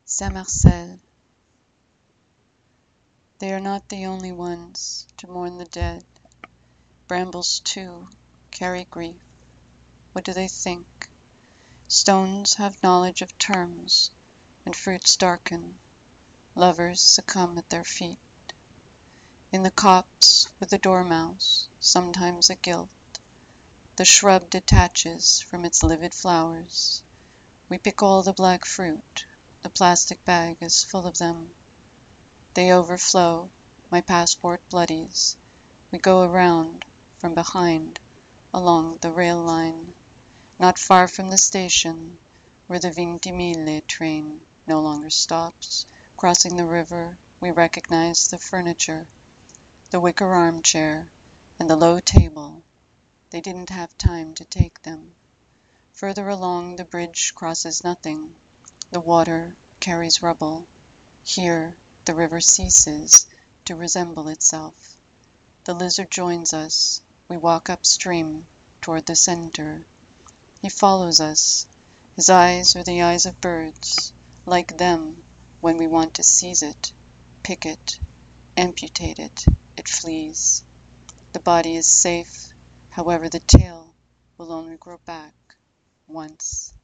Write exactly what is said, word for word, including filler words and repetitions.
Saint-Marcel. They are not the only ones to mourn the dead. Brambles, too, carry grief. What do they think? Stones have knowledge of terms, and fruits darken. Lovers succumb at their feet. In the copse with the dormouse, sometimes a gilt, the shrub detaches from its livid flowers. We pick all the black fruit, the plastic bag is full of them. They overflow, my passport bloodies. We go around, from behind, along the rail line. Not far from the station, where the Vintimille train no longer stops, crossing the river, we recognize the furniture, the wicker armchair, and the low table. They didn't have time to take them. Further along, the bridge crosses nothing. The water carries rubble. Here, the river ceases to resemble itself. The lizard joins us. We walk upstream toward the center. He follows us. His eyes are the eyes of birds. Like them, when we want to seize it, pick it, amputate it, it flees. The body is safe, however the tail will only grow back once.